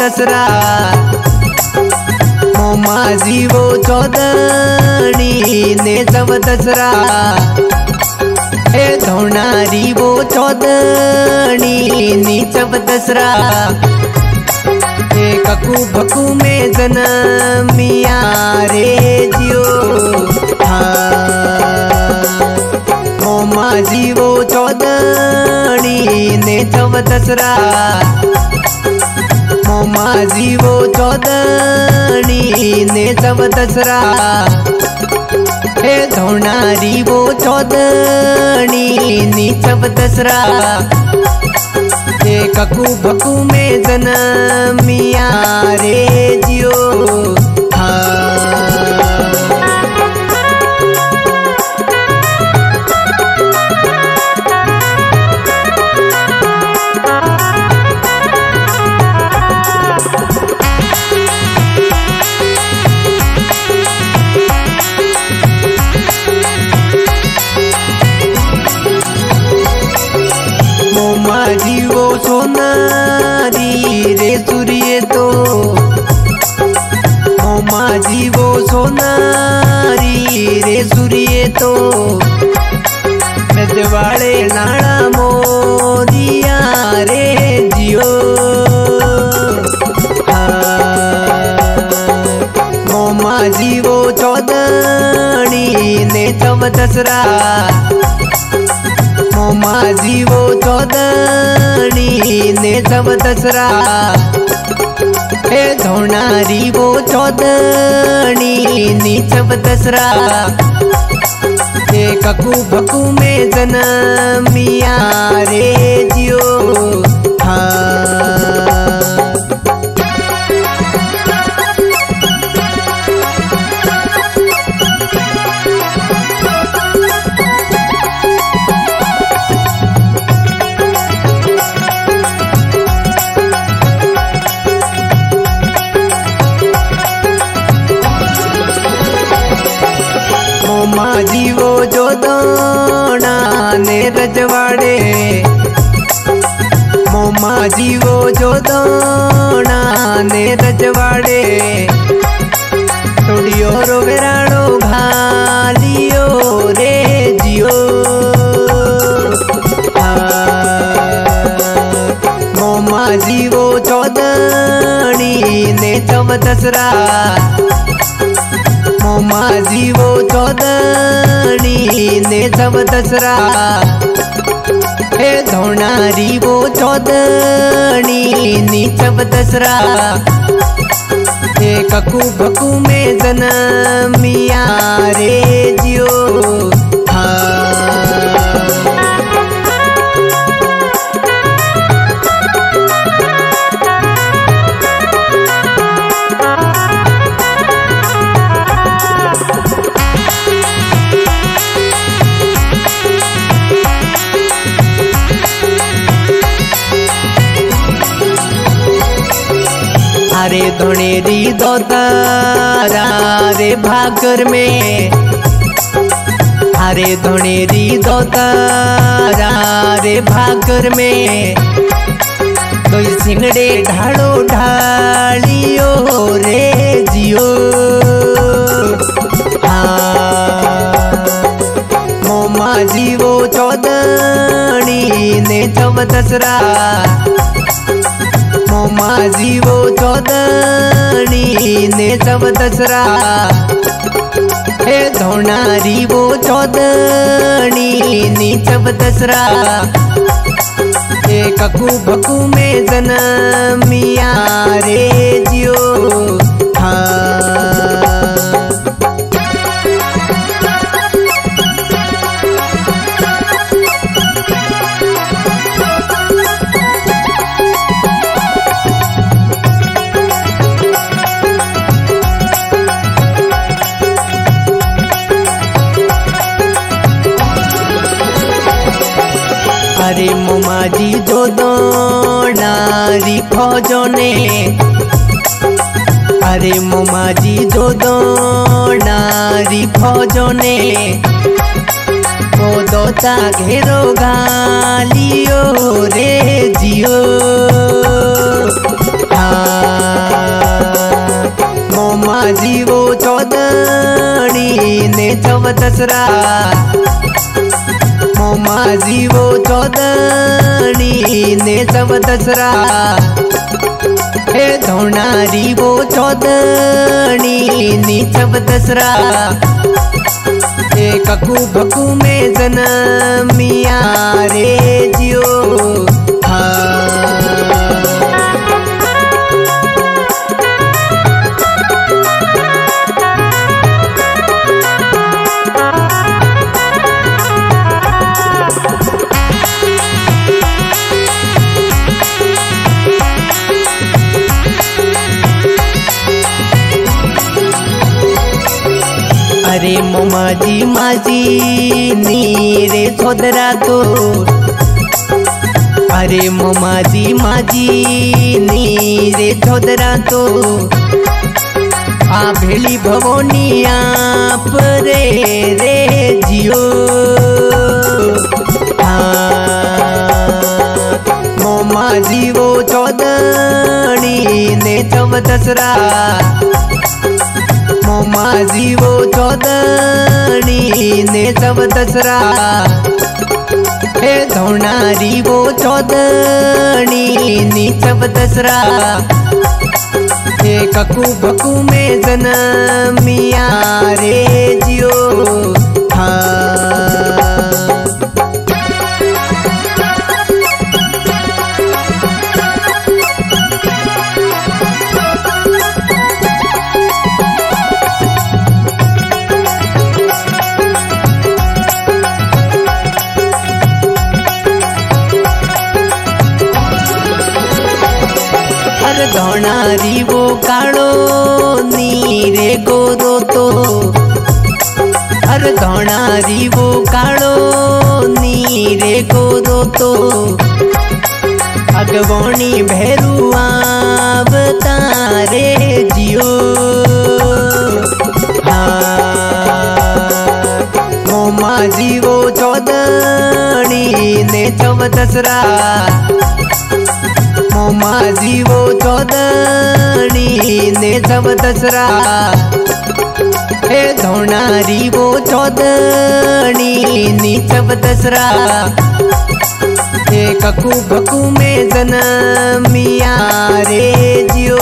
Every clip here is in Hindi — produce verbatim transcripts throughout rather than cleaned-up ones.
दसरा मोमा जीवो चौदणी ने जब दसरा ए धोनारी वो चौदणी नी जब दसरा ए ककू भकू में जन्मिया रे जियो मोमा जीवो चौदणी ने जब दसरा मोमा जीवो चौदणी ने जब दसरा ए धोनारी वो चौदणी नी जब दसरा ए ककू भकू में जन्मिया रे जियो मोमा जीवो सोनारी रे सूर्य तो मोमा जीवो सोनारी रे सूर्य तो रजवाड़े लाड़ा मोदिया रे जियो मोमा जीवो चौदणी ने जब दसरा मोमा जीवो चौदणी ने जब दसरा ए धोनारी वो चौदणी नी जब दसरा ए ककू भकू में जन्मिया रे जियो मोमा जीवो जोदोना ने रजवाड़े मोमा जीवो जोदोना ने रजवाड़े थोड़ियो रो वेराणो घालियो रे जियो मोमा जीवो चौदणी ने जब दसरा मोमा जीवो चौदणी ने जब दसरा ए धोनारी वो चौदणी नी जब दसरा ए ककू भकू में जन्मिया रे जियो अरे धोनेरी दोतारा रे भाकर में अरे धोनेरी दोतारा रे भाकर में कोई सिंगड़े ढालो ढालियो रे जियो मोमा जीवो चौदणी ने जब दसरा मोमा जीवो चौदणी ने जब दसरा ए धोनारी वो चौदणी नी जब दसरा ए ककू भकू में जन्मिया रे जियो अरे मोमा जी जो दोनारी फौजों अरे मोमा जी जो दोनारी फौजों ने वो दोता घेरो गालियो रे जियो। मोमा जीवो चौदणी ने चव दसरा मोमा जीवो चौदणी ने चव दसरा हे धोणारी वो चौदणी नी चव दसरा हे ककू भकू में जन्मिया रे जियो अरे मोमाजी माजी नीरे छोदरा तो अरे मोमाजी माजी नीरे छोदरा तो आ भेली भवोनी आप रे रे जियो मोमाजी वो चौदणी ने चव दसरा मोमा जीवो चौदणी ने चव दसरा हे धोणारी वो चौदणी नी चव दसरा हे ककू भकू में जन्मिया रे जियो धोणारी वो कालो नीरे गोरो तो हर धोणारी वो कालो नीरे गोरो तो अगवोनी भैरू आवतारे जियो मोमा जीवो चौदणी ने चव दसरा मोमा जीवो चौदणी ने चव दसरा हे धोणारी वो चौदणी नी चव दसरा हे ककू भकू में जन्मिया रे जियो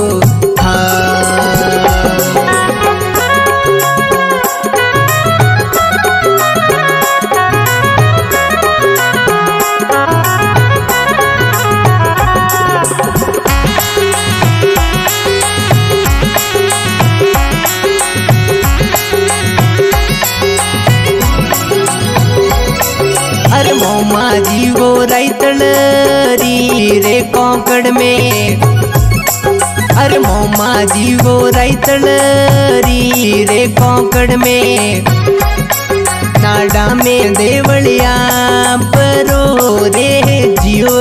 मोमा जीवो रायतड़ी रे कोंकड़ में अरे मोमा जीवो रायतड़ी रे कोंकड़ में नाडा में देवलिया परो रे जियो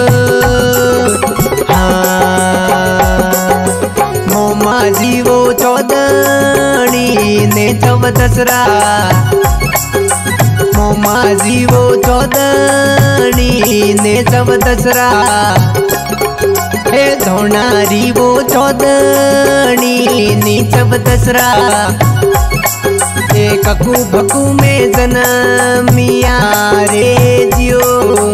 मोमा जीवो चौदणी ने चव दसरा मोमा जीवो चौदणी ने चव दसरा हे धोणारी वो चौदणी नी चव दसरा हे ककू भकू में जन्मिया रे जियो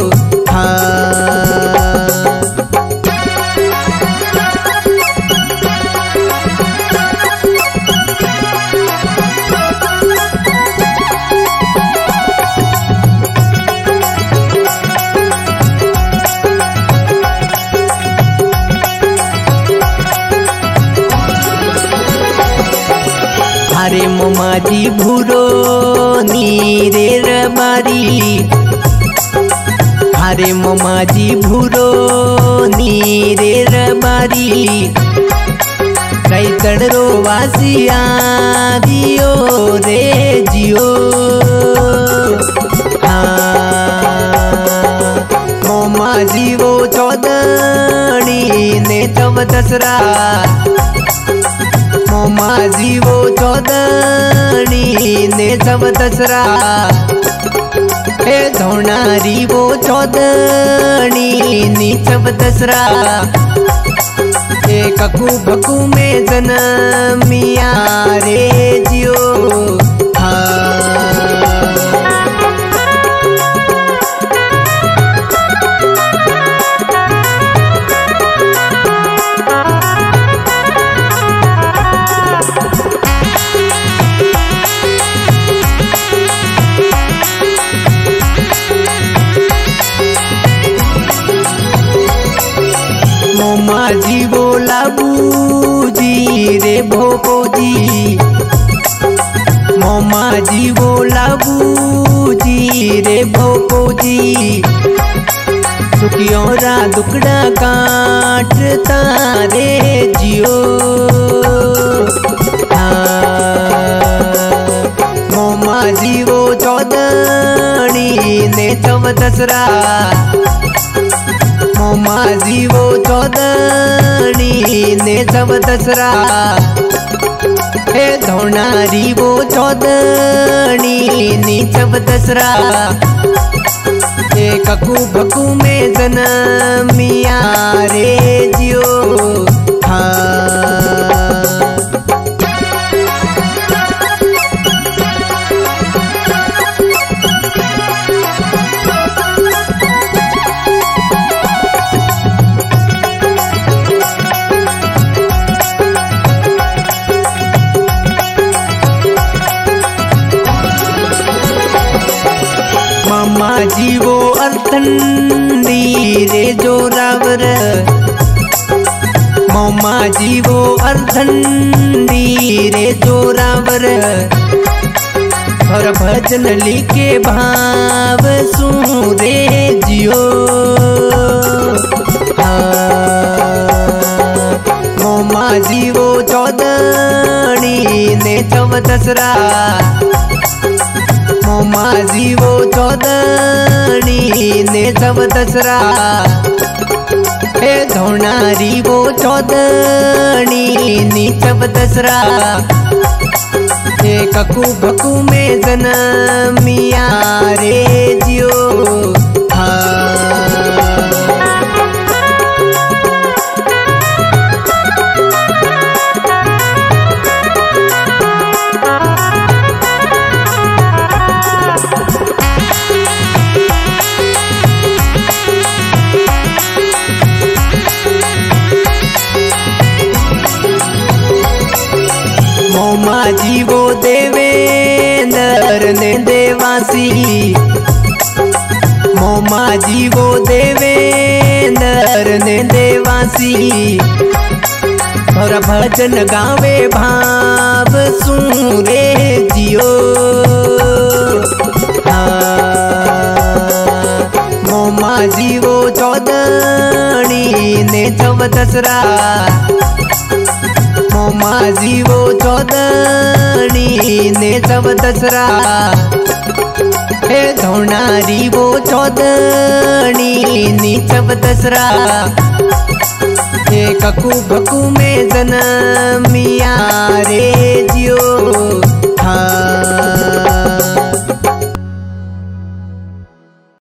अरे मोमाजी भूरो नीरे रबारी अरे मोमाजी भूरो नीरे रबारी रायतड़ो वासिया दियो रे जियो मोमा जीवो चौदणी ने चव दसरा मोमा जीवो चौदणी ने चव दसरा हे धोणारी वो चौदणी नी चव दसरा ककू भकू में जन्मिया रे जियो मोमा जी बोला बूजी रे भोपोजी मोमा जी बोला बूजी रे भोपोजी दुखियोरा दुकड़ा काटता रे जियो मोमा जी वो चौदनी ने चव दसरा मोमा जी वो चौदनी ने सब दसरा हे धोनारी वो चौदनी नी सब दसरा हे ककू भकू में जन्मिया रे जियो मामा जी वो अर्थंडी रे जोरावर मामा जी वो अर्थंडी रे जोरावर और भजन लिखे भाव सू रे जियो मामा जी वो चौदनी ने चव दसरा मोमा जी वो चौदनी ने सब दसरा हे धोनारी वो चौदनी नी सब दसरा हे ककू भकू में जन्मिया रे जियो मोमा जी वो देवेंद्र ने देवासी मोमा जी वो देवेंद्र ने देवासी और भजन गावे भाव सू रे जियो मोमा जी वो चौदनी ने चव दसरा मोमा जी वो चौदनी ने सब दसरा हे धोनारी वो चौदनी नी सब दसरा हे ककू भकू में जन्मिया रे जियो